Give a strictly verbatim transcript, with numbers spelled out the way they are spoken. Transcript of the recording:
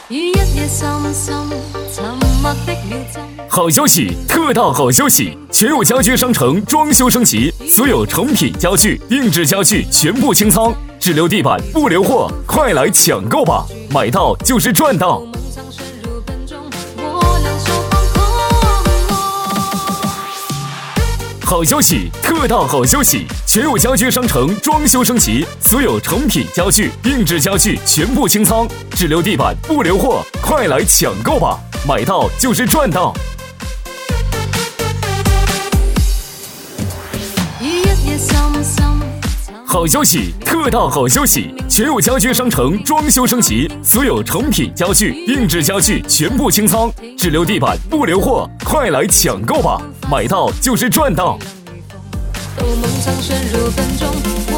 好消息，特大好消息！全友家居商城装修升级，所有成品家具、定制家具全部清仓，只留地板不留货，快来抢购吧！买到就是赚到。好消息，特大好消息！全友家居商城装修升级，所有成品家具、定制家具全部清仓，只留地板不留货，快来抢购吧！买到就是赚到。好消息，特大好消息！全友家居商城装修升级，所有成品家具、定制家具全部清仓，只留地板不留货，快来抢购吧！买到就是赚到。